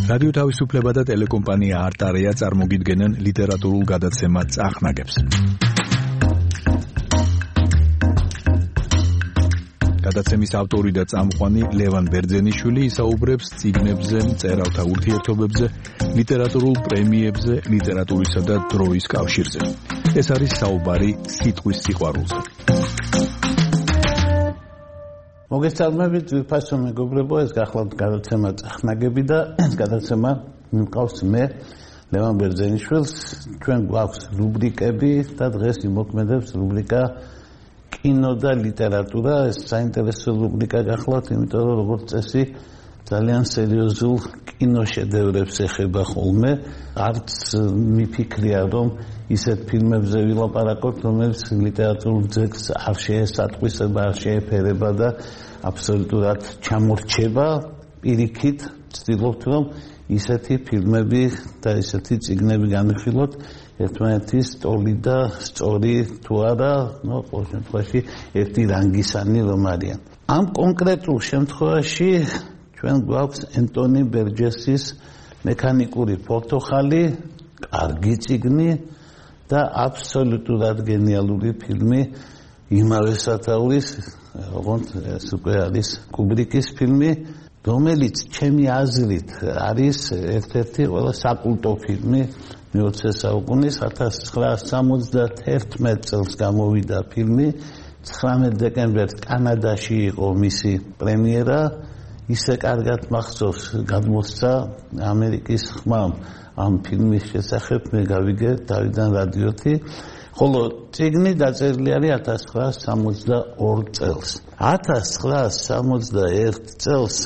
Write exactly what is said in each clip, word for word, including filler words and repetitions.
რადიო თავისუფლება და ტელეკომპანია არტარია წარმოგიდგენენ ლიტერატურულ გადაცემა წახნაგებს. გადაცემის ავტორი და წამყვანი ლევან ბერძენიშვილი ისაუბრებს წიგნებზე, მწერალთა ურთიერთობებზე, ლიტერატურულ პრემიებზე, ლიტერატურისა და დროის კავშირზე. ეს არის საუბარი სიტყვის სიყვარულზე. მოგესალმებით, ძვირფასო მეგობრებო, ეს გახლავთ გადაცემა წახნაგები და ეს გადაცემა მიყავს მე, ლევან ბერძენიშვილს. ჩვენ გვაქვს რუბრიკები და დღეს იმოქმედებს რუბრიკა კინო და ლიტერატურა. ეს საინტერესო რუბრიკა გახლავთ, იმიტომ რომ როგორც წესი ძალიან სერიოზულ კინოშედევრებს ეხება ხოლმე. არც მიფიქრია, რომ ისეთ ფილმებზე ვილაპარაკოთ, რომელიც ლიტერატურულ ძეგლს არ შეესატყვისება, არ შეეფერება და აბსოლუტურად ჩამორჩება. პირიქით ვცდილობთ, რომ ისეთი ფილმები და ისეთი წიგნები განვიხილოთ, ერთმანეთის ტოლი და სწორი თუ არა, ნუ ყოველ შემთხვევაში ერთი რანგისანი რომ არიან. ამ კონკრეტულ შემთხვევაში ჩვენ გვაქვს ენტონი ბერჯესის მექანიკური პორტოხალი, კარგი წიგნი და აბსოლუტურად გენიალური ფილმი იმავე სათაურის, როგორც ეს უკვე არის კუბრიკის ფილმი, რომელიც ჩემი აზრით არის ერთ-ერთი ყველა საკულტო ფილმი მეოცე საუკუნის. ათას ცხრაასი სამოცდაერთი წელს გამოვიდა ფილმი, ცხრამეტ დეკემბერს კანადაში იყო მისი პრემიერა. ისე კარგად მახსოვს გადმოსცა ამერიკის ხმამ ამ ფილმის შესახებ, მე გავიგე დავიდან რადიოთი, ხოლო წიგნი დაწერილი არის ათას ცხრაასი სამოცდაორი წელს. ათას ცხრაასი სამოცდაერთი წელს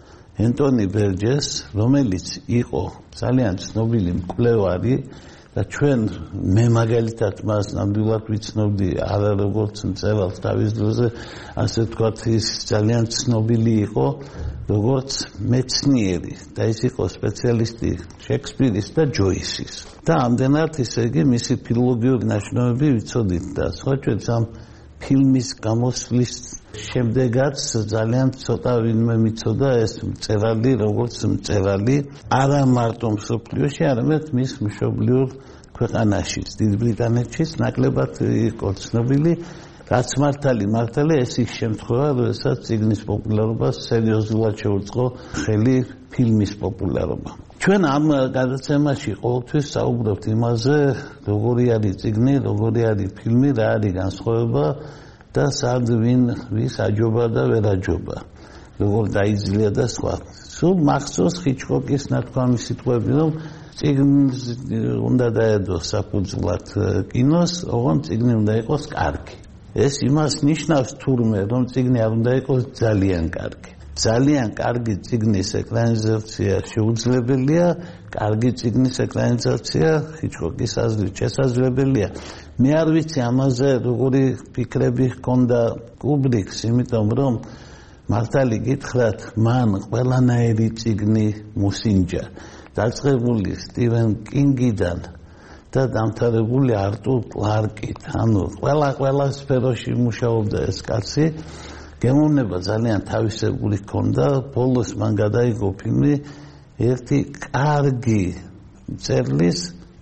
ენტონი ბერჯეს, რომელიც იყო ძალიან ცნობილი მკვლევარი და ჩვენ მე მაგალითად მას ნამდვილად ვიცნობდი არა როგორც მწერალს თავის დროზე, ასე ვთქვათ, ის ძალიან ცნობილი იყო როგორც მეცნიერი და ის იყო სპეციალისტი შექსპირის და ჯოისის. და ამდენად, ისე იგი, მისი ფილოლოგიური ნაშრომები ვიცოდით და სხვა ჩვენ ამ ფილმის გამოსვლის შემდეგაც ძალიან ცოტა ვინმე მიცოდა ეს მწერალი, როგორც მწერალი, არა მარტო მსოფლიოში, არამედ მის მშობლიურ ქვეყანაშიც, დიდ ბრიტანეთშიც ნაკლებად იყო ცნობილი. რაც მართალი მართალი, ეს ის შემთხვევა, როდესაც წიგნის პოპულარობას სერიოზულად შეუწყო ხელი ფილმის პოპულარობა. ჩვენ ამ გადაცემაში ყოველთვის საუბრობთ იმაზე, როგორი არის წიგნი, როგორი არის ფილმი, რა არის განსხვავება და სად ვინ ვის აჯობა და ვერ აჯობა, როგორ დაიძლია და სხვა. სულ მახსოვს ჰიჩკოკის ნათქვამი სიტყვები, რომ წიგნს უნდა დაედოს საფუძვლად კინოს, ოღონდ წიგნი უნდა იყოს კარგი. ეს იმას ნიშნავს თურმე, რომ წიგნი არ უნდა იყოს ძალიან კარგი. ძალიან კარგი წიგნის ეკრანიზაცია შეუძლებელია, კარგი წიგნის ეკრანიზაცია ჰიჩკოკის აზრით შესაძლებელია. მე არ ვიცი ამაზე როგორი ფიქრები ჰქონდა კუბრიკს, იმიტომ რომ მართალი გითხრათ, მან ყველანაირი წიგნი მოსინჯა, დაწყებული სტივენ კინგიდან და დამთავრებული არტურ კლარკით. ანუ ყველა ყველა სფეროში მუშაობდა ეს კაცი. გემოვნება ძალიან თავისებური ჰქონდა. ბოლოს მან გადაიღო ფილმი ერთი კარგი მწერლის,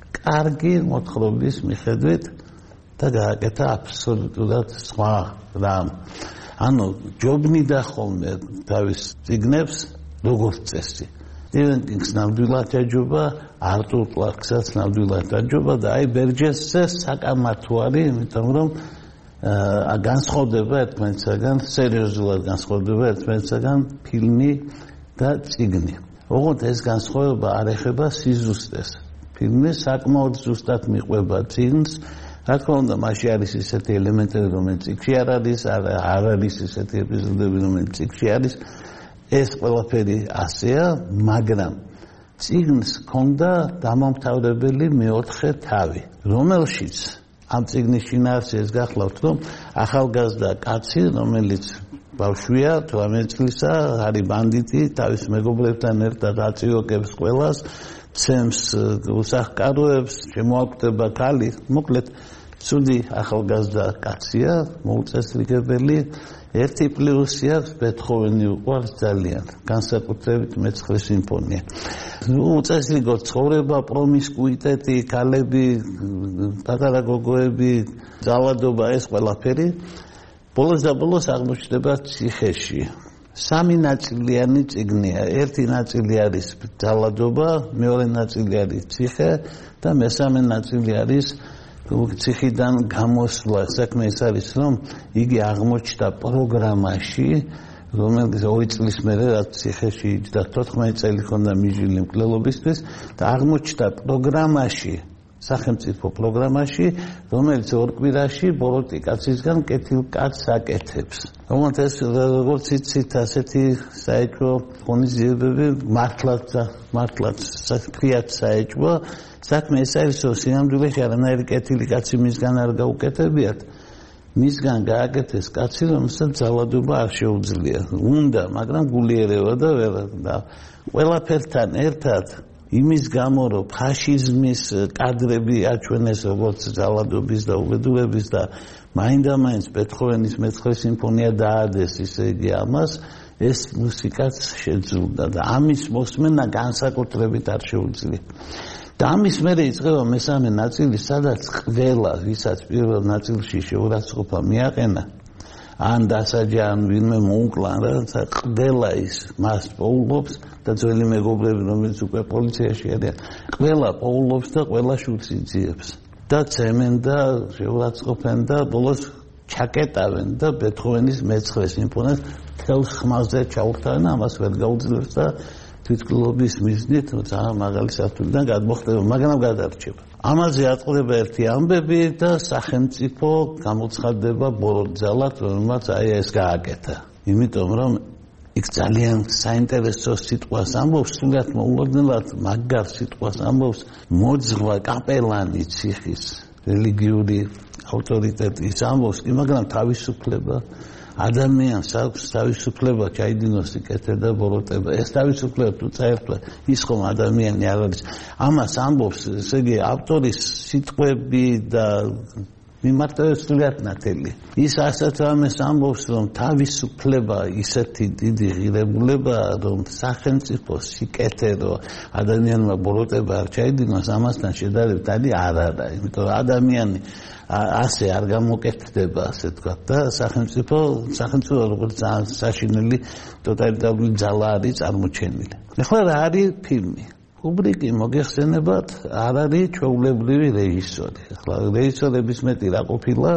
კარგი მოთხრობის მიხედვით და გააკეთა აბსოლუტურად სხვა რამ. ანუ ჯობნიდა ხოლმე თავის წიგნებს როგორც წესი. სტივენ კინგს ნამდვილად აჯობა, არტურ კლარკსაც ნამდვილად აჯობა და აი ბერჯესზე საკამათო არის, იმიტომ რომ აა განსხვავდება ერთმანეთსაგან, სერიოზულად განსხვავდება ერთმანეთსაგან ფილმი და წიგნი. ოღონდ ეს განსხვავება არ ეხება სიზუსტეს. ფილმი საკმაოდ ზუსტად მიყვება წიგნს. რა თქმა უნდა, მასში არის ისეთი ელემენტები, რომელიც წიგნში არ არის, არ არის ისეთი ეპიზოდები, რომელიც წიგნში არის. ეს ყველაფერი ასეა, მაგრამ წიგნს ჰქონდა დამამთავრებელი მეოთხე თავი, რომელშიც ამ წიგნის შინაარსის გახლავთ, რომ ახალგაზრდა კაცი, რომელიც ბავშვია, თვრამეტ წლისა, არის ბანდიტი, თავის მეგობრებთან ერთად აწიოკებს ყველას, ცემს უსახკაროებს, შემოაკვდება ქალი, მოკლედ ცუდი ახალგაზრდა კაცია, მოუწესრიგებელი, ერთი პლუსი აქვს, ბეთჰოვენი უყვარს ძალიან, განსაკუთრებით მეცხრე სიმფონია. უწესრიგო ცხოვრება, პრომისკუიტეტი, ქალები, პატარა გოგოები, ძალადობა, ეს ყველაფერი ბოლოს და ბოლოს აღმოჩნდება ციხეში. სამი ნაწილიანი წიგნია. ერთი ნაწილი არის ძალადობა, მეორე ნაწილი არის ციხე და მესამე ნაწილი არის ციხიდან გამოსვლა. საქმე ის არის, რომ იგი აღმოჩნდა პროგრამაში, რომელიც ორი წლის მერე რაც ციხეში იჯდა, თოთხმეტი წელი ჰქონდა მიჟილი მკვლელობისთვის და აღმოჩნდა პროგრამაში, სახელმწიფო პროგრამაში, რომელიც ორ კვირაში ბოროტი კაცისგან კეთილ კაცს აკეთებს. რომელიც ეს როგორც იცით, ასეთი საეჭვო ღონისძიებები მართლაც მართლაც საფრთხეა საეჭვო. საქმე ეს არის, რომ სინამდვილეში არანაირი კეთილი კაცი მისგან არ გაუკეთებიათ. მისგან გააკეთეს კაცი, რომელსაც ძალადობა არ შეუძლია. უნდა, მაგრამ გულიერება და ვერა და ყველაფერთან ერთად იმის გამო, რომ ფაშიზმის კადრები აჩვენეს როგორც ძალადობის და უბედურების და მაინდა-მაინც ბეთჰოვენის მეცხრე სიმფონია დაადეს, ისე იგი ამას, ეს მუსიკაც შეძულდა და ამის მოსმენა განსაკუთრებით არ შეუძლია. და ამის მერე იწყება მესამე ნაწილი, სადაც ყველა, ვისაც პირველ ნაწილში შეურაცხყოფა მიაყენა, ან დასაჯა, ან ვინმე მოუკლა, რაცა ყველა ის მას პოულობს და ძველი მეგობრები, რომელიც უკვე პოლიციაში არიან, ყველა პოულობს და ყველა შულს იძიებს. და ცემენ და შეურაცხყოფენ და ბოლოს ჩაკეტავენ და ბეთჰოვენის მეცხრე სიმფონიას მთელ ხმაზე ჩაურთავენ, ამას ვერ გაუძლებს და თვითმკვლელობის მიზნით ძალიან მაღალი სართულიდან გადმოხდება, მაგრამ გადარჩება. ამაზე ატყდება ერთი ამბები და სახელმწიფო გამოცხადდება ბოროტძალად, რომელმაც აი ეს გააკეთა. იმიტომ რომ იქ ძალიან საინტერესო სიტყვას ამბობს, სულად მოულოდნელად მაგარ სიტყვას ამბობს მოძღვა კაპელანი ციხის, რელიგიური ავტორიტეტის ამბობს, მაგრამ თავისუფლება ადამიანს აქვს თავისუფლება ჩაიდინოს სიკეთე და ბოროტება. ეს თავისუფლება თუ წაერთვა, ის ხომ ადამიანი არ არის. ამას ამბობს, ესე იგი, ავტორის სიტყვები და მიმართვება სულად ნათელი. ის ასეთ რამეს ამბობს, რომ თავისუფლება ისეთი დიდი ღირებულებაა, რომ სახელმწიფო სიკეთე, რომ ადამიანმა ბოროტება არ ჩაიდინოს, ამასთან შედარებით არის არ არა. იმიტომ რომ ადამიანი ასე არ გამოკეთდება, ასე ვთქვათ, და სახელმწიფო სახელმწიფო როგორც საშინელი ტოტალიტარული ძალა არის წარმოჩენილი. ახლა რა არის ფილმი? კუბრიკი მოგეხსენებათ, არ არის ჩვეულებრივი რეჟისორი. ახლა რეჟისორების მეტი რა ყოფილა,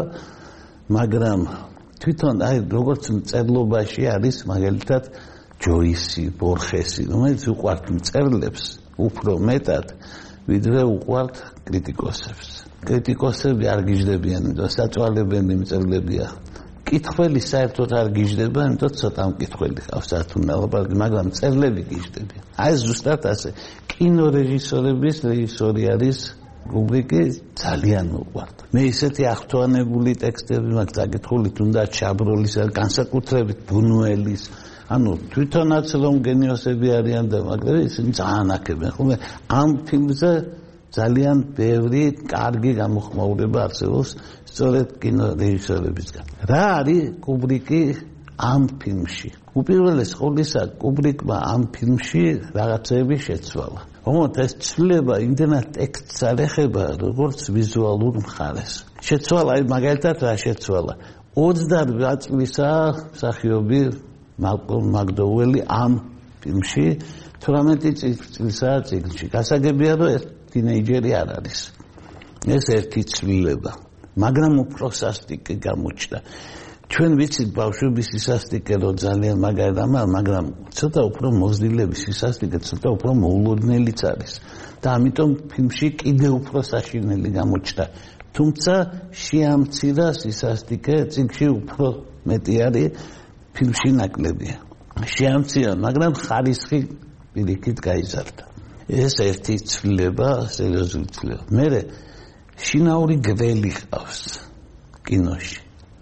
მაგრამ თვითონ აი როგორც მწერლობაში არის მაგალითად ჯოისი, ბორხესი, რომელიც უყვართ მწერლებს უფრო მეტად, ვიდრე უყვართ კრიტიკოსებს. კრიტიკოსები არ გიждდებიან, იმიტომ საწვალებელი მწერლებია. კითხველი საერთოდ არ გიждდება, იმიტომ ცოტა მკითხველი ყავს სათუნალობარგი, მაგრამ მწერლები გიждდებიან. აი ზუსტად ასე. კინორეჟისორების რეჟისორი არის კუბრიკი, ძალიან უყვართ. მე ისეთი აღთვალებული ტექსტები მაქვს დაკითხული, თუნდაც შაბროლის, განსაკუთრებით ბუნუელის, ანუ თვითონაც რომ გენიოსები არიან და მაგრამ ისინი ძალიან აქებენ. ხოლმე ამ ფილმზე ძალიან ბევრი კარგი გამოხმაურება არსებობს სწორედ კინორეჟისორებისგან. რა არის კუბრიკი ამ ფილმში? უპირველეს ყოვლისა, კუბრიკმა ამ ფილმში რაღაცები შეცვალა. ოღონდ ეს ცვლილება იმდენად ტექსტს არ ეხება, როგორც ვიზუალურ მხარეს. შეცვალა, აი მაგალითად რა შეცვალა? ოცდაოთხ წლისაა მსახიობი მალკოლმ მაკდოუელი ამ ფილმში, თვრამეტი წლისაა წიგნში. გასაგებია, რომ ეს თინეიჯერი არ არის. ეს ერთი ცვლილება, მაგრამ უფრო სასტიკი გამოჩნდა. ჩვენ ვიცით ბავშვების სისასტიკე რომ ძალიან მაგარი რამაა, მაგრამ ცოტა უფრო მოზრდილების სისასტიკე ცოტა უფრო მოულოდნელიც არის და ამიტომ ფილმში კიდე უფრო საშინელი გამოჩნდა. თუმცა შეამცირა სისასტიკე, წიგნში უფრო მეტი არის, ფილმში ნაკლებია. შეამცირა, მაგრამ ხარისხი პირიქით გაიზარდა. ეს ერთი ცვლილება, სერიოზული ცვლილება. მერე შინაური გველი ყავს კინოში.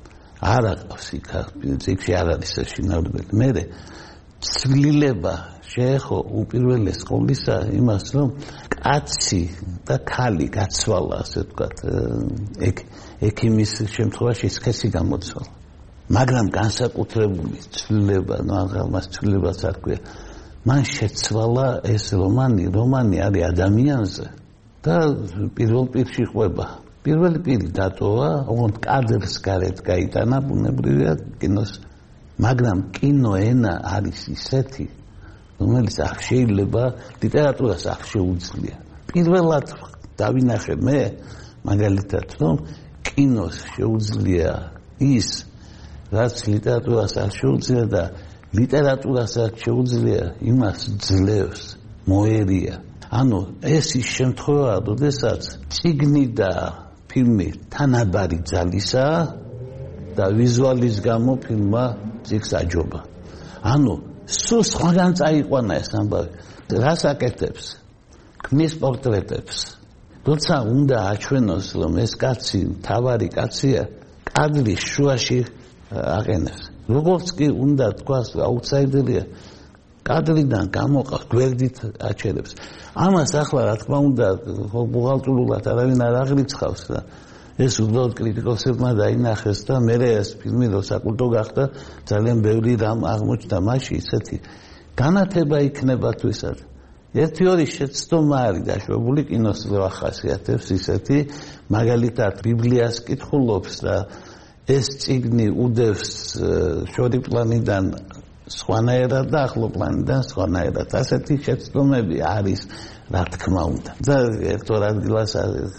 არ აქვს იქ წიგნში არ არის შინაური გველი. მერე ცვლილება შეეხო უპირველეს ყოვლისა იმას, რომ კაცი და ქალი გაცვალა, ასე ვთქვათ, ეგ ექიმის შემთხვევაში სქესი გამოცვალა. მაგრამ განსაკუთრებული ცვლილება, ნუ აღარ ცვლილებაც არ ქვია. მან შეცვალა ეს რომანი, რომანი არის ადამიანზე და პირველ პირში ყვება. პირველი პირი დატოვა, ოღონდ კადრს გარეთ გაიტანა, ბუნებრივია კინოს, მაგრამ კინოენა არის ისეთი, რომელიც არ შეიძლება ლიტერატურას არ შეუძლია. პირველად დავინახე მე, მაგალითად, რომ კინოს შეუძლია ის, რაც ლიტერატურას არ შეუძლია და ლიტერატურასაც შეუძლია იმას ძლევს, მოერია. ანუ ეს ის შემთხვევაა, როდესაც წიგნი და ფილმი თანაბარი ძალისაა და ვიზუალის გამო ფილმმა წიგნს აჯობა. ანუ სულ სხვაგან წაიყვანა ეს ამბავი. რას აკეთებს? ქმნის პორტრეტებს. როცა უნდა აჩვენოს, რომ ეს კაცი თავარი კაცია, კადრის შუაში აყენებს. როგორც კი უნდა თქვას, აუთსაიდერია, კადრიდან გამოყავს, გვერდით აჩერებს. ამას ახლა რა თქმა უნდა, ბუღალტრულად არავინ არ აღრიცხავს და ეს უბრალოდ კრიტიკოსებმა დაინახეს და მე ეს ფილმი რო საკულტო გახდა, ძალიან ბევრი რამ აღმოჩნდა მასში, ისეთი განათება იქნება თუ ისად. ერთი ორი შეცდომა არის დაშვებული კინოს რო ახასიათებს ისეთი, მაგალითად ბიბლიას კითხულობს და ეს წიგნი უდევს შორიპლანიდან სხვანაირად და ახლოპლანიდან სხვანაირად. ასეთი შეცდომები არის, რა თქმა უნდა. და ერთ-ორ ადგილას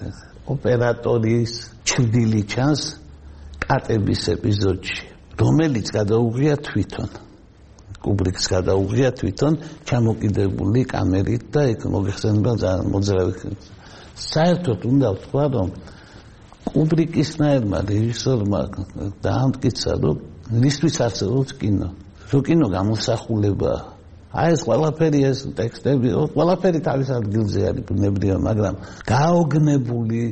ოპერატორის ჩრდილი ჩანს კატების ეპიზოდში, რომელიც გადაუღია თვითონ. კუბრიკს გადაუღია თვითონ ჩამოკიდებული კამერით და იქ მოგეხსენება ძალიან მოძრავი. საერთოდ უნდა ვთქვა, რომ კუბრიკისნაირმა რეჟისორმა დაამტკიცა, რომ რისთვის არსებობს კინო. რომ კინო გამოსახულებაა. აი ეს ყველაფერი ეს ტექსტები, ყველაფერი თავის ადგილზე არის ბუნებრივია, მაგრამ გაოგნებული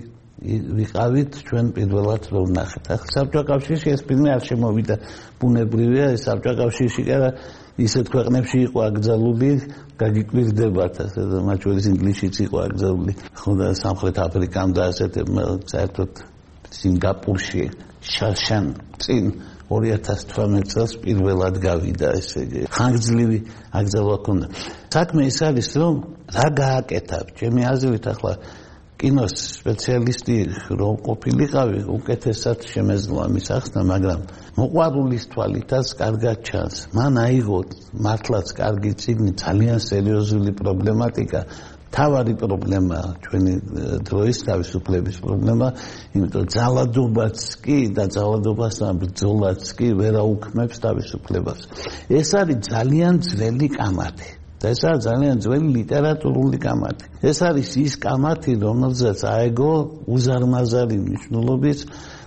ვიყავით ჩვენ პირველად რომ ვნახეთ. ახლა საბჭოთა კავშირში ეს ფილმი არ შემოვიდა ბუნებრივია, ეს საბჭოთა კავშირში კი არა ისეთ ქვეყნებში იყო აკრძალული, გაგიკვირდებათ, ასე და მათ შორის ინგლისშიც იყო აკრძალული. ხო და სამხრეთ აფრიკამ და ასეთი საერთოდ სინგაპურში შარშან წინ ორი ათას თვრამეტ წელს პირველად გავიდა, ესე იგი ხანგრძლივი აკრძალვა ჰქონდა. საქმე ის არის, რომ რა გააკეთა, ჩემი აზრით ახლა კინოს სპეციალისტი რომ ყოფილიყავი, უკეთესად შემეძლო ამის ახსნა, მაგრამ მოყვარულის თვალითაც კარგად ჩანს. მან აიღო მართლაც კარგი წიგნი, ძალიან სერიოზული პრობლემატიკა. თავარი პრობლემაა ჩვენი დროის თავისუფლების პრობლემა, იმიტომ ძალადობაც კი და ძალადობასთან ბრძოლაც კი ვერ აუქმებს თავისუფლებას. ეს არის ძალიან ძველი კამათი. და ეს არის ძალიან ძველი ლიტერატურული კამათი. ეს არის ის კამათი, რომელზეც აეგო უზარმაზარი მნიშვნელობის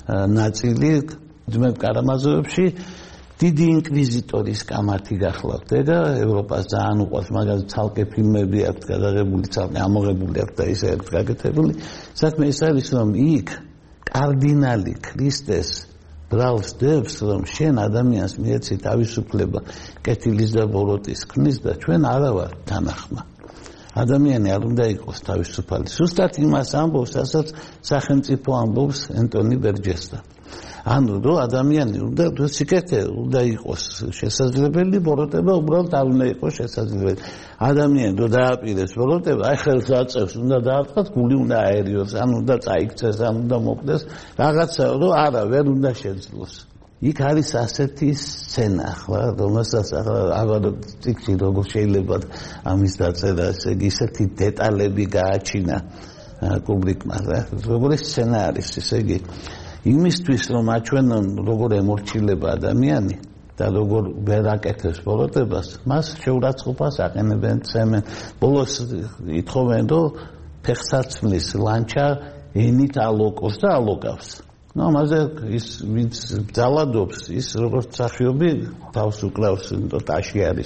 ნაწილი ძმებ კარამაზოვებში დიდი ინკვიზიტორის კამათი გახლავთ და ევროპას ძალიან უყვარს, მაგალითად ცალკე ფილმები აქვს გადაღებული, ცალკე ამოღებული აქვს და ისე აქვს გაკეთებული. საქმე ის არის, რომ იქ კარდინალი ქრისტეს ბრალს დებს, რომ შენ ადამიანს მიეცი თავისუფლება კეთილის და ბოროტის ქმნის და ჩვენ არა ვართ თანახმა. ადამიანი არ უნდა იყოს თავისუფალი. ზუსტად იმას ამბობს, რასაც სახელმწიფო ამბობს ენტონი ბერჯესთან. ანუ რომ ადამიანი უნდა სიკეთე უნდა იყოს შესაძლებელი, ბოროტება უბრალოდ არ უნდა იყოს შესაძლებელი. ადამიანი რომ დააპირეს ბოროტება, აი ხელს აწევს, უნდა დაარტყას, გული უნდა აერიოს, ან უნდა წაიქცეს, ან უნდა მოკვდეს, რაღაცა რომ არა, ვერ უნდა შეძლოს. იქ არის ასეთი სცენა, ახლა, რომელსაც ახლა აღარ წიგნში როგორ შეიძლება ამის დაწერა, ესე იგი ისეთი დეტალები გააჩინა კუბრიკმა, როგორი სცენა არის, ესე იგი იმისთვის რომ აჩვენონ როგორ ემორჩილება ადამიანი და როგორ ვერ აკეთებს ბოროტებას, მას შეურაცხყოფას აყენებენ, წემენ. ბოლოს ითხოვენ, რომ ფეხსაცმლის ლანჩა ენით ალოკოს და ალოკავს. ნუ ამაზე ის ვინც ძალადობს, ის როგორც სახიობი თავს უკრავს, ტაში არის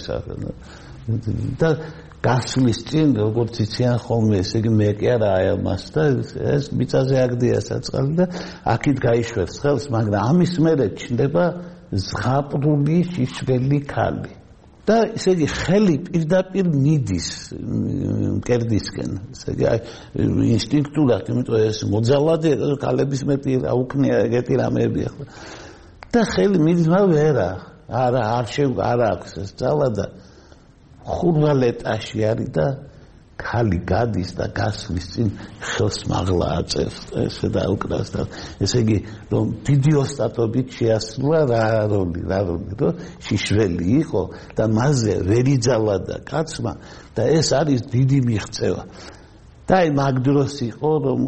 და გასვლის წინ როგორც იციან ხოლმე, ესე იგი მე კი არა აი ამას და ეს მიწაზე აგდია საწყალი და აქით გაიშვებს ხელს, მაგრამ ამის მერე ჩნდება ზღაპრული შიშველი ქალი. და ესე იგი ხელი პირდაპირ მიდის მკერდისკენ. ესე იგი ინსტინქტურად, იმიტომ ეს მოძალადი კალების მეტი რა უკნია ეგეთი რამეები ახლა. და ხელი მიდის, მაგრამ ვერა. არა, არ შევ არ აქვს ეს ძალა და ხურვალ ეტაში არის და ხალი გადის და გასვლის წინ ხელს მაღლა აწევს ესე და უკრავს და ესე იგი რომ დიდი ოსტატობით შეასრულა რა როლი რა როლი რომ შიშველი იყო და მასზე ვერ იძალა და კაცმა და ეს არის დიდი მიღწევა და აი მაგ დროს იყო რომ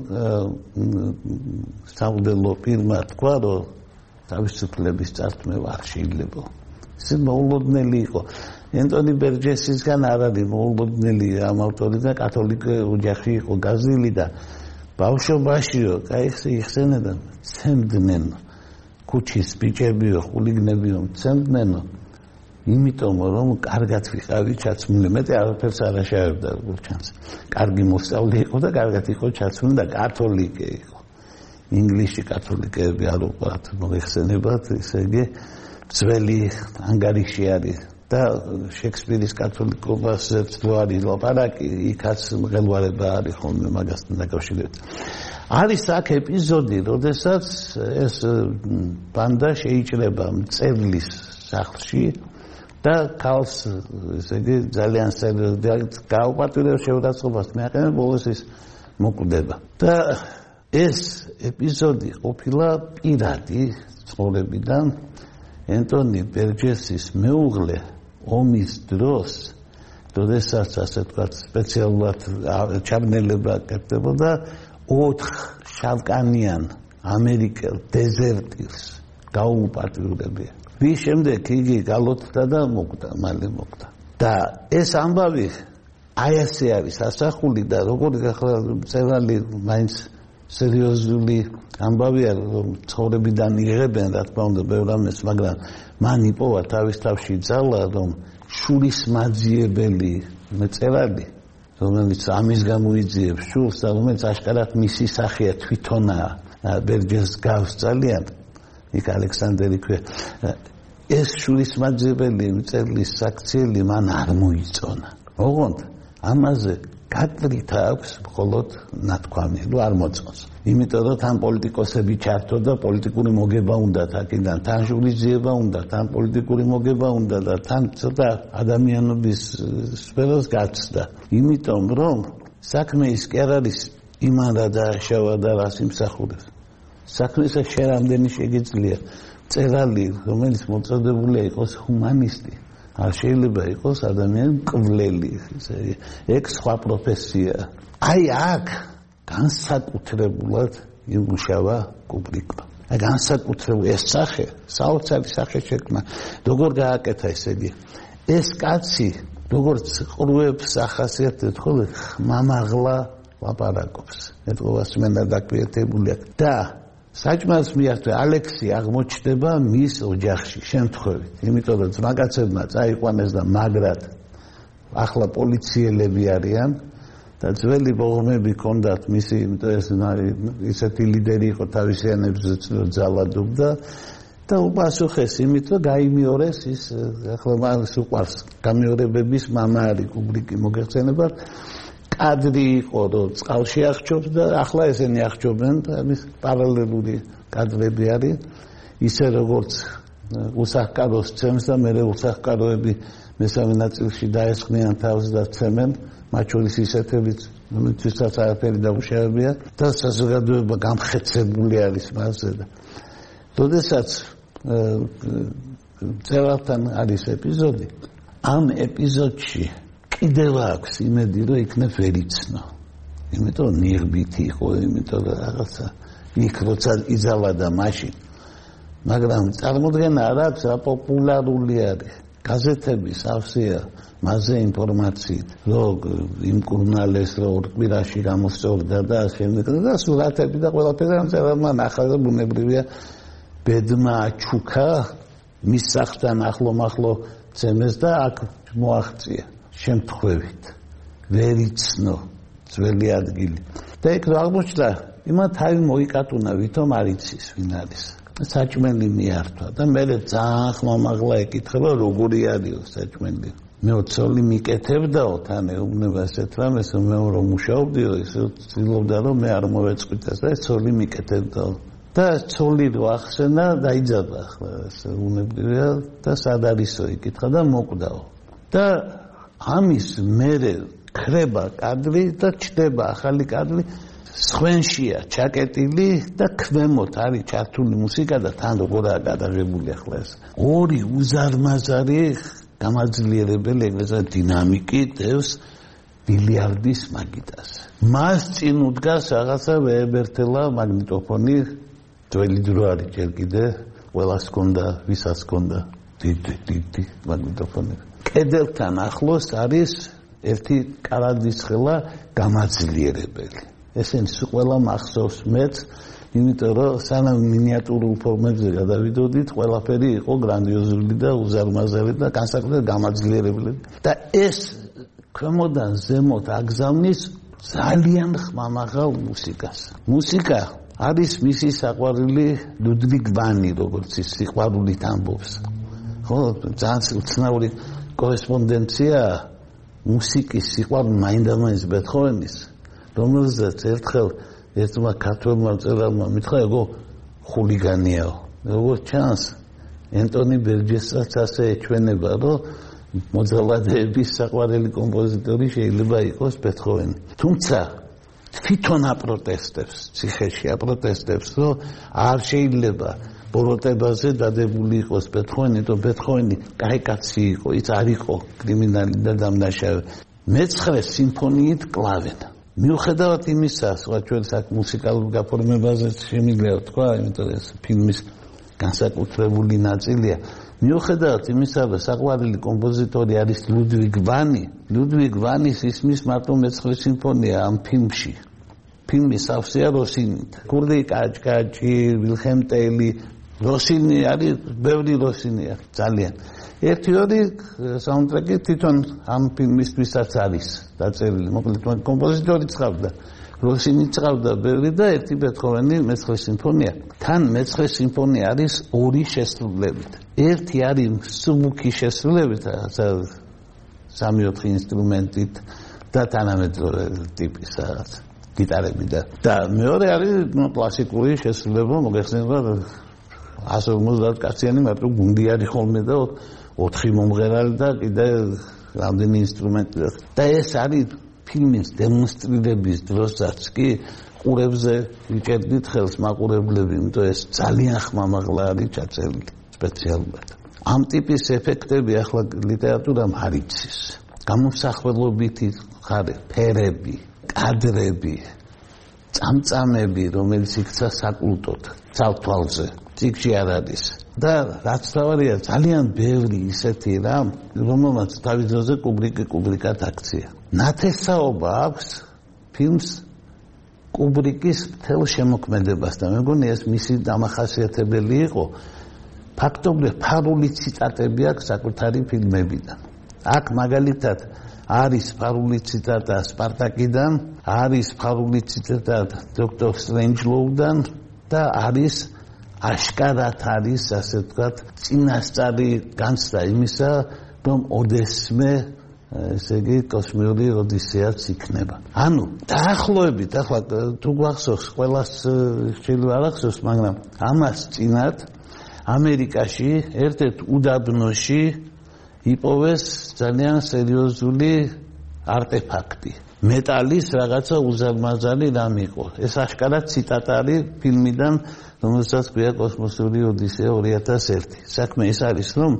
სამღვდელო პირმა თქვა რომ თავისუფლების წართმევა არ შეიძლება ეს მოულოდნელი იყო ენტონი ბერჯესისგან არ არის მოულოდნელი ამ ავტორიდან კათოლიკე ოჯახი იყო გაზილი და ბავშვობაშიო კაიხსი იხსენებდა ცემდნენ ქუჩის ბიჭებიო ხულიგნებიო ცემდნენო იმიტომ რომ კარგად ვიყავი ჩაცმული მეტი არაფერს არ აშავებდა გულჩანს კარგი მოსწავლე იყო და კარგად იყო ჩაცმული და კათოლიკე იყო ინგლისში კათოლიკეები არ უყვართ მოიხსენებათ ესე იგი ძველი ანგარიში არის და შექსპირის კათოლიკობაზე რო არის ლაპარაკი იქაც მღელვარება არის ხოლმე მაგასთან დაკავშირებით არის აქ ეპიზოდი როდესაც ეს ბანდა შეიჭრება მწერლის სახლში და ქალს ესე იგი ძალიან სერიოზულად გაუპატიურებს შეურაცხყოფას მეაყენა ბოლოს ის მოკვდება და ეს ეპიზოდი ყოფილა პირადი ცხოვრებიდან ენტონი ბერჯესის მეუღლე ომის დროს როდესაც ასე ვთქვათ სპეციალურად ჩაბნელება კეთდებოდა ოთხ შავკანიან ამერიკელ დეზერტირს გაუპატიურებია ვის შემდეგ იგი გალოთდა და მოკვდა მალე მოკვდა და ეს ამბავი აი ასე არის ასახული და როგორი ახლა მწერალი მაინც სერიოზული ამბავია რომ ცხოვრებიდან იღებენ რა თქმა უნდა ბევრ ამას მაგრამ მან იპოვა თავის თავში ძალა რომ შურის მაძიებელი მეწერალი რომელიც ამის გამოიძიებს შულს და რომელიც აშკარად მისი სახეა თვითონაა ბერჯეს გავს ძალიან იქ ალექსანდერი ქვია ეს შურის მაძიებელი მწერლის საქციელი მან არ მოიწონა ოღონდ ამაზე გატრით აქვს მხოლოდ ნათქვამი, რომ არ მოწონს. იმიტომ რომ თან პოლიტიკოსები ჩართო და პოლიტიკური მოგება უნდა აქედან, თან ჟურნალისტება უნდა, თან პოლიტიკური მოგება უნდა და თან ცოტა ადამიანობის სფეროს გაცდა. იმიტომ რომ საქმე ის კი არ არის იმან რა დააშავა და რას იმსახურებს. საქმე ისე შერამდენი შეგიძლია მწერალი, რომელიც მოწოდებულია იყოს ჰუმანისტი. არ შეიძლება იყოს ადამიანი მკვლელი ეგ სხვა პროფესია აი აქ განსაკუთრებულად იმუშავა კუბრიკმა აი განსაკუთრებული ეს სახე საოცარი სახე შექმნა როგორ გააკეთა ესე იგი ეს კაცი როგორც ყრუებს ახასიათებს ხოლმე ხმამაღლა ლაპარაკობს ეთყობას მენდა დაკვირტებული და საჭმელს მიართვე ალექსი აღმოჩნდება მის ოჯახში შემთხვევით იმიტომ რომ ძმაკაცებმა წაიყვანეს და მაგრად ახლა პოლიციელები არიან და ძველი ბოღმები ჰქონდათ მისი იმიტომ ეს ისეთი ლიდერი იყო თავისიანებზე ძალადობდა და უპასუხეს იმით რომ გაიმეორეს ის ახლა მას უყვარს გამეორებების მამა არის კუბრიკი მოგეხსენებათ კადრი იყო რომ წყალში აღჭობს და ახლა ესენი აღჭობენ და ამის პარალელური კადრები არის ისე როგორც უსახკაროს ცემს და მე უსახკაროები მესამე ნაწილში დაესხმიან თავს და ცემენ მათ შორის ისეთებიც რომელთვისაც არაფერი დაუშავებია და საზოგადოება გამხეცებული არის მასზე და როდესაც წერალთან არის ეპიზოდი ამ ეპიზოდში კიდევ აქვს იმედი რომ იქნებ ვერ იცნო იმიტომ ნიღბითი იყო იმიტომ რომ რაღაცა იქ როცა იძალა და მაშინ მაგრამ წარმოდგენა არ აქვს რა პოპულარული არის გაზეთები სავსეა მასზე ინფორმაციით რომ იმ კურნალეს რომ ორ კვირაში გამოსწორდა და შემდეგ და სურათები და ყველაფერი ამწერალმა ნახა და ბუნებრივია ბედმა ჩუქა მის სახლთან ახლო-მახლო ცემეს და აქ მოაღწია შემთხვევით ვერ იცნო ძველი ადგილი და იქ აღმოჩნდა იმათ თავი მოიკატუნა ვითომ არ იცის ვინ არის საჭმელი მიართვა და მე ძალიან ხმამაღლა ეკითხება როგორი არისო საჭმელი. მე ცოლი მიკეთებდაო თან ეუბნება ესეთ რამეს მე რომ მუშაობდიო ისე ცდილობდა რომ მე არ მოვეწყვიტეს და ცოლი მიკეთებდაო და ცოლი რო ახსენა დაიძაბა ახლა ესე უნებრივია და სად არისო იკითხა და მოკვდაო და ამის მერე ხრება კადრი და ჩდება ახალი კადრი სხვენშია ჩაკეტილი და ქვემოთ არის ჩართული მუსიკა და თან როგორაა გადაღებული ახლა ეს ორი უზარმაზარი გამაძლიერებელი ეგრესა დინამიკი დევს ბილიარდის მაგიტას მას წინ უდგას რაღაცა ვეებერთელა მაგნიტოფონი ძველი დრო არის ჯერ კიდე ყველას ჰქონდა ვისაც ჰქონდა დიდი დიდი მაგნიტოფონი კედელთან ახლოს არის ერთი კარადისხელა გამაძლიერებელი ესენი ყველა მახსოვს მეც იმიტომ რომ სანამ მინიატურულ ფორმებზე გადავიდოდით ყველაფერი იყო გრანდიოზული და უზარმაზარი და განსაკუთრებით გამაძლიერებელი და ეს ქვემოდან ზემოთ აგზავნის ძალიან ხმამაღალ მუსიკას მუსიკა არის მისი საყვარელი ლუდვიგ ვანი როგორც ის სიყვარულით ამბობს ხო ძალიან უცნაური კორესპონდენცია მუსიკის სიყვარული მაინდა-მაინც ბეთჰოვენის რომელზეც ერთხელ ერთმა ქართველმა მწერალმა მითხრა ეგო ხულიგანიაო როგორც ჩანს ენტონი ბერჯესაც ასე ეჩვენება რომ მოძალადეების საყვარელი კომპოზიტორი შეიძლება იყოს ბეთჰოვენი თუმცა თვითონ აპროტესტებს ციხეში აპროტესტებს რომ არ შეიძლება ბოროტებაზე დადებული იყოს ბეთჰოვენი თუ ბეთჰოვენი კაი კაცი იყო ის არ იყო კრიმინალი და დამნაშავე მეცხრე სიმფონიით კლავენ მიუხედავად იმისა, სხვა ჩვენ საკ მუსიკალურ გაფორმებაზე შემიძლია თქვა, იმიტომ ეს ფილმის განსაკუთრებული ნაწილია. მიუხედავად იმისა, რომ საყვარელი კომპოზიტორი არის ლუდვიგ ვანი, ლუდვიგ ვანის ისმის მარტო მეცხრე სიმფონია ამ ფილმში. ფილმი სავსეა როსინით. კურდი კაჭკაჭი, ვილჰელმ ტელი, როსინი არის, ბევრი როსინია, ძალიან. ერთი ორი საუნდტრეკი თვითონ ამ ფილმისთვისაც არის დაწერილი. მოკლედ კომპოზიტორი წავდა, როსინი წავდა ბევრი და ერთი ბეთჰოვენი მეცხრე სიმფონია. თან მეცხრე სიმფონია არის ორი შესრულებით. ერთი არის მსუბუქი შესრულებით, სამი-ოთხი ინსტრუმენტით და თანამედროვე ტიპის რაღაც გიტარები და და მეორე არის კლასიკური შესრულება, მოგეხსენება ასო ორმოცდაათ კაციანი მარტო გუნდი არის ხოლმე და ოთხი მომღერალი და კიდე რამდენი ინსტრუმენტი და ეს არის ფილმის დემონსტრირების დროსაც კი ყურებზე ვიჭერდით ხელს მაყურებლები, იმიტომ ეს ძალიან ხმამაღლა არის ჩაწერილი სპეციალურად. ამ ტიპის ეფექტები ახლა ლიტერატურამ არ იცის. გამოსახველობითი ხარე, ფერები, კადრები, წამწამები, რომელიც იქცა საკულტოდ, ცალთვალზე, ციკში არ არის. და რაც თავარია ძალიან ბევრი ისეთი რამ, რომელმაც თავის დროზე კუბრიკი კუბრიკად აქცია. ნათესაობა აქვს ფილმს კუბრიკის მთელ შემოქმედებასთან. მე მგონი ეს მისი დამახასიათებელი იყო. ფაქტობრივად ფარული ციტატები აქვს საკუთარი ფილმებიდან. აქ მაგალითად არის ფარული ციტატა სპარტაკიდან, არის ფარული ციტატა დოქტორ სტრენჯლოუდან და არის აშკარად არის ასე ვთქვათ წინასწარი განცდა იმისა, რომ ოდესმე ესე იგი კოსმიური ოდისეაც იქნება. ანუ დაახლოებით ახლა თუ გვახსოვს ყველას შეიძლება არ ახსოვს, მაგრამ ამას წინათ ამერიკაში ერთ-ერთ უდაბნოში იპოვეს ძალიან სერიოზული არტეფაქტი. მეტალის რაღაცა უზარმაზარი რამ იყო. ეს აშკარად ციტატა არის ფილმიდან, რომელსაც ქვია კოსმოსური ოდისეა ორი ათას ერთი. საქმე ის არის, რომ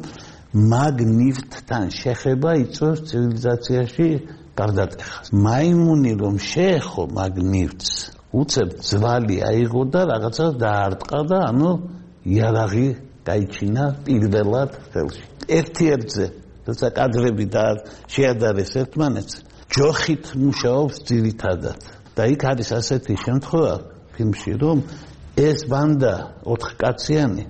მაგნიტთან შეხება იწვევს ცივილიზაციაში გარდატეხას. მაიმუნი რომ შეეხო მაგნიტს, უცებ ძვალი აიღო და რაღაცა დაარტყა და ანუ იარაღი გაიჩინა პირველად ხელში. ერთ-ერთზე, როცა კადრები და შეადარეს ერთმანეთს, ჯოხით მუშაობს ძირითადად. და იქ არის ასეთი შემთხვევა ფილმში, რომ ეს ბანდა ოთხკაციანი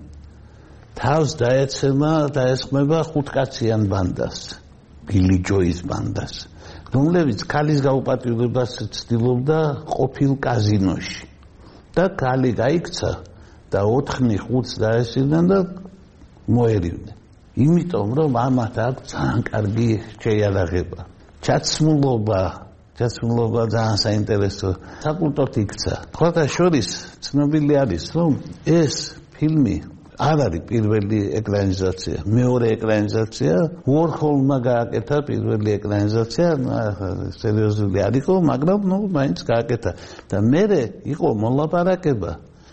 თავს დაეცემა და ესხმება ხუთკაციან ბანდას, ბილი ჯოის ბანდას, რომლებიც ქალის გაუპატიურებას ცდილობდა ყოფილ კაზინოში. და ქალი გაიქცა და ოთხი ხუთს დაესწრნენ და მოერივნენ. იმიტომ რომ ამათ აქვს ძალიან კარგი შეიარაღება. ჩაცმულობა, ჩაცმულობა ძალიან საინტერესო. საკულტოდ იქცა. ხოთა შორის ცნობილი არის, რომ ეს ფილმი არ არის პირველი ეკრანიზაცია, მეორე ეკრანიზაცია, უორჰოლმა გააკეთა პირველი ეკრანიზაცია, სერიოზული არ იყო, მაგრამ ნუ მაინც გააკეთა. და მერე იყო მოლაპარაკება.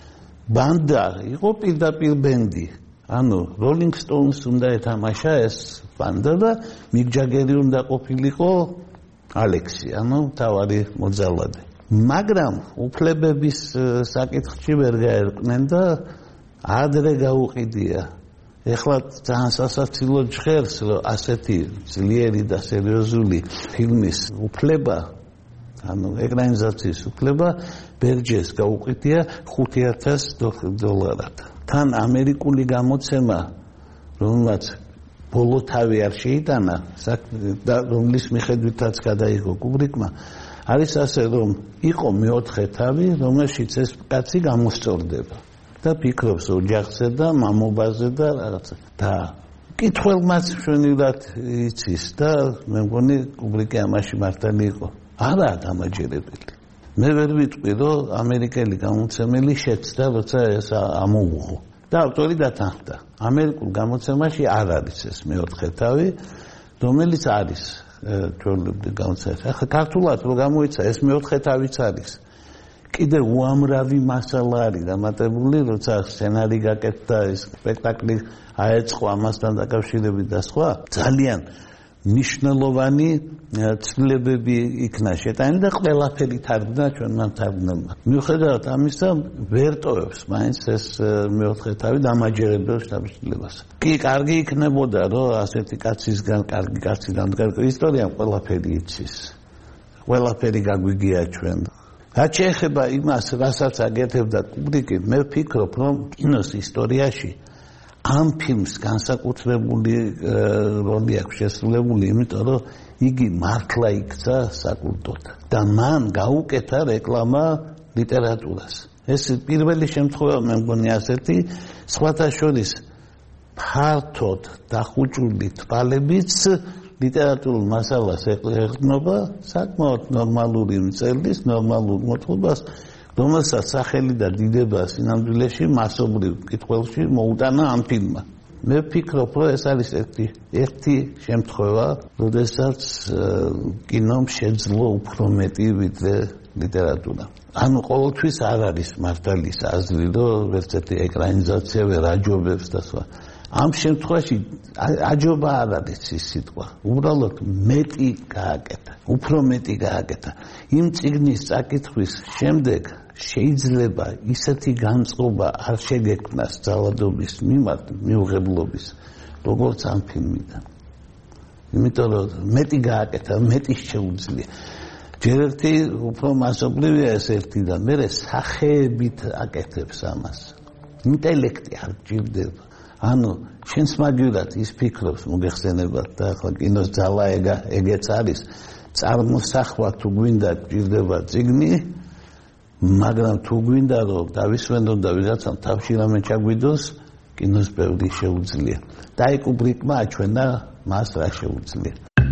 ბანდა, იყო პირდაპირ ბენდი. ანუ Rolling Stones უნდა ეთამაშა ეს ბანდა და მიკ ჯაგერი უნდა ყოფილიყო ალექსი, ანუ თავარი მოძალადე. მაგრამ უფლებების საკითხში ვერ გაერკვნენ და ადრე გაუყიდია. ეხლა ძალიან სასაცილო ჟღერს, რომ ასეთი ძლიერი და სერიოზული ფილმის უფლება, ანუ ეკრანიზაციის უფლება ბერჯეს გაუყიდია ხუთი ათას დოლარად. თან ამერიკული გამოცემა, რომელმაც ბოლო თავი არ შეიტანა, და რომლის მიხედვითაც გადაიღო კუბრიკმა, არის ასე, რომ იყო მეოთხე თავი, რომელშიც ეს კაცი გამოსწორდება. და ფიქრობს ოჯახზე და მამობაზე და რაღაცა. და კითხველმაც მშვენივრად იცის და მე მგონი კუბრიკი ამაში მართალი იყო. არაა დამაჯერებელი. მე ვერ ვიტყვი, რომ ამერიკელი გამოცემელი შეცდა, როცა ეს ამოუღო. და ავტორი დათანხმდა. ამერიკულ გამოცემაში არ არის ეს მეოთხე თავი, რომელიც არის ჩვეულებრივ გამოცემაში. ახლა ქართულად რო გამოიცა, ეს მეოთხე თავიც არის. კიდე უამრავი მასალა არის დამატებული, როცა სცენარი გაკეთდა, ეს სპექტაკლი აეწყო ამასთან დაკავშირებით და სხვა. ძალიან მნიშვნელოვანი ცვლილებები იქნა შეტანილი და ყველაფერი თარგმნა ჩვენმა თარგმნელმა. მიუხედავად ამისა, ვერ ტოვებს მაინც ეს მეოთხე თავი დამაჯერებელ შთაბეჭდილებას. კი, კარგი იქნებოდა, რომ ასეთი კაცისგან, კარგი კაციდან, ისტორიამ ყველაფერი იცის. ყველაფერი გაგვიგია ჩვენ. რაც შეეხება იმას, რასაც აკეთებდა კუბრიკი, მე ვფიქრობ, რომ კინოს ისტორიაში ამ ფილმს განსაკუთრებული როლი აქვს შესრულებული, იმიტომ რომ იგი მართლა იქცა საკულტოდ და მან გაუკეთა რეკლამა ლიტერატურას. ეს პირველი შემთხვევა მე მგონი ასეთი, სხვათა შორის ფართოდ დახუჭული თვალებიც ლიტერატურულ მასალას ეყრდნობა საკმაოდ ნორმალური მწერლის, ნორმალურ მოთხრობას, რომელსაც სახელი და დიდება სინამდვილეში მასობრივ კითხვებში მოუტანა ამ ფილმმა. მე ვფიქრობ, რომ ეს არის ერთი ერთი შემთხვევა, როდესაც კინომ შეძლო უფრო მეტი ვიდრე ლიტერატურა. ანუ ყოველთვის არ არის მართალის აზრი, რომ ერთერთი ეკრანიზაცია ვერ აჯობებს და სხვა. ამ შემთხვევაში აჯობა არ არის ის სიტყვა. უბრალოდ მეტი გააკეთა, უფრო მეტი გააკეთა. იმ წიგნის წაკითხვის შემდეგ შეიძლება ისეთი განწყობა არ შეგექმნას ძალადობის მიმართ, მიუღებლობის, როგორც ამ ფილმიდან. იმიტომ რომ მეტი გააკეთა, მეტი შეუძლია. ჯერ ერთი უფრო მასობრივია ეს ერთი და მერე სახეებით აკეთებს ამას. ინტელექტი არ გჭირდება. ანუ შენს მაგივრად ის ფიქრობს მოგეხსენებათ და ახლა კინოს ძალა ეგა ეგეც არის. წარმოსახვა თუ გვინდა გჭირდება წიგნი, მაგრამ თუ გვინდა რომ დავისვენდონ და ვიღაცამ თავში რამე ჩაგვიდოს, კინოს ბევრი შეუძლია. და აი კუბრიკმა აჩვენა მას რა შეუძლია.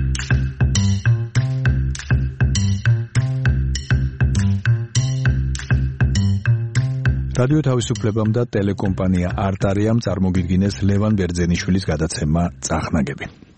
რადიო თავისუფლებამ და ტელეკომპანია არტარიამ წარმოგიდგინეს ლევან ბერძენიშვილის გადაცემა წახნაგები.